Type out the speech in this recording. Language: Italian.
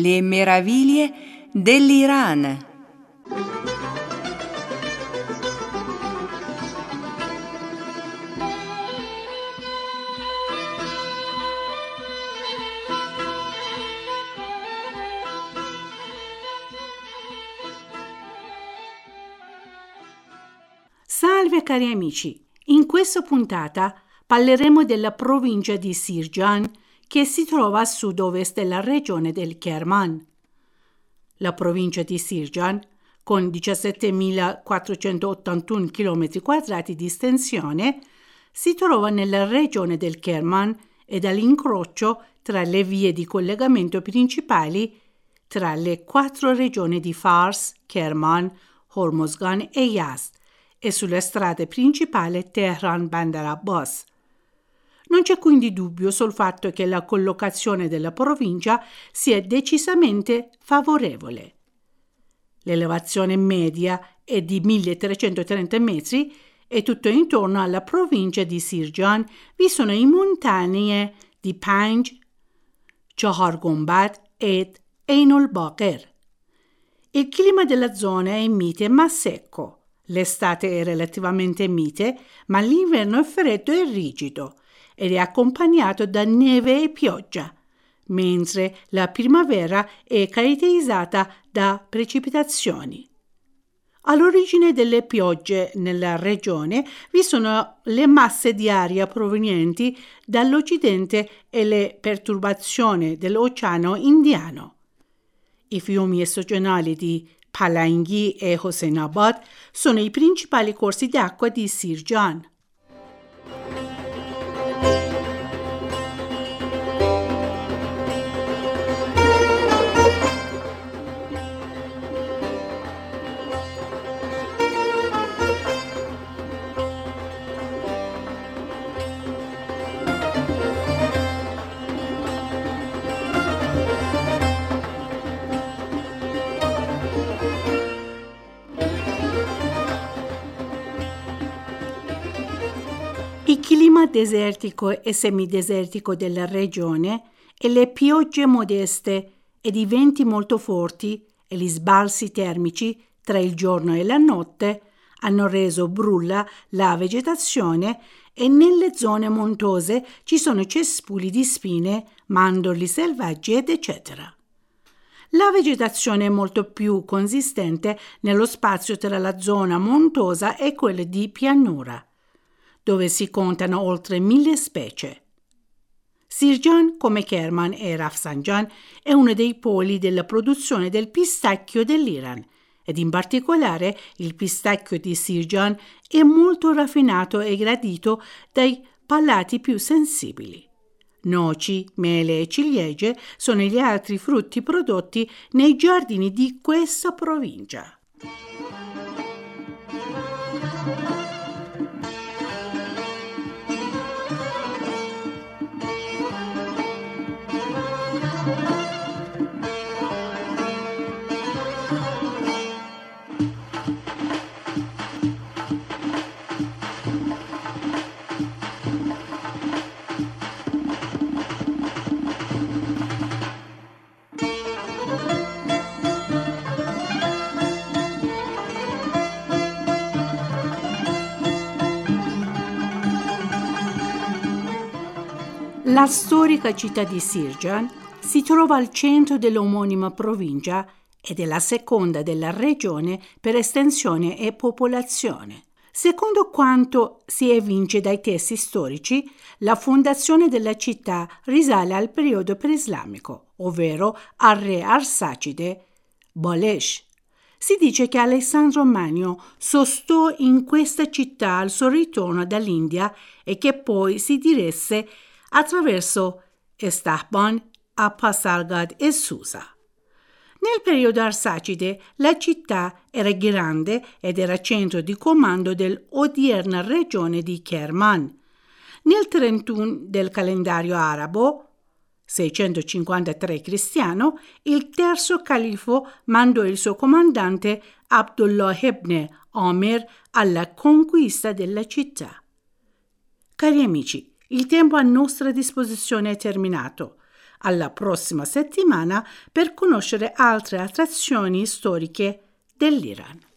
Le meraviglie dell'Iran. Salve cari amici, in questa puntata parleremo della provincia di Sirjan che si trova a sud-ovest della regione del Kerman. La provincia di Sirjan, con 17.481 km² di estensione, si trova nella regione del Kerman ed all'incrocio tra le vie di collegamento principali tra le 4 regioni di Fars, Kerman, Hormozgan e Yazd e sulla strada principale Tehran-Bandar Abbas. Non c'è quindi dubbio sul fatto che la collocazione della provincia sia decisamente favorevole. L'elevazione media è di 1330 metri e tutto intorno alla provincia di Sirjan vi sono i montagne di Panj, Chahar-Gombad ed Ein al-Baqir. Il clima della zona è mite ma secco. L'estate è relativamente mite, ma l'inverno è freddo e rigido ed è accompagnato da neve e pioggia, mentre la primavera è caratterizzata da precipitazioni. All'origine delle piogge nella regione vi sono le masse di aria provenienti dall'occidente e le perturbazioni dell'Oceano Indiano. I fiumi stagionali di Palangi e Hossein-Abad sono i principali corsi d'acqua di Sirjan. Il clima desertico e semidesertico della regione e le piogge modeste ed i venti molto forti e gli sbalzi termici tra il giorno e la notte hanno reso brulla la vegetazione e nelle zone montuose ci sono cespugli di spine, mandorli selvaggi ed eccetera. La vegetazione è molto più consistente nello spazio tra la zona montuosa e quella di pianura, dove si contano oltre 1000 specie. Sirjan, come Kerman e Rafsanjan, è uno dei poli della produzione del pistacchio dell'Iran ed in particolare il pistacchio di Sirjan è molto raffinato e gradito dai palati più sensibili. Noci, mele e ciliegie sono gli altri frutti prodotti nei giardini di questa provincia. La storica città di Sirjan si trova al centro dell'omonima provincia ed è la seconda della regione per estensione e popolazione. Secondo quanto si evince dai testi storici, la fondazione della città risale al periodo preislamico, ovvero al re Arsacide Bolesh. Si dice che Alessandro Magno sostò in questa città al suo ritorno dall'India e che poi si diresse attraverso Estahban a Pasargad e Susa. Nel periodo Arsacide la città era grande ed era centro di comando dell'odierna regione di Kerman. Nel 31 del calendario arabo, 653 cristiano, il terzo califo mandò il suo comandante Abdullah ibn Amir alla conquista della città. Cari amici, il tempo a nostra disposizione è terminato. alla prossima settimana per conoscere altre attrazioni storiche dell'Iran.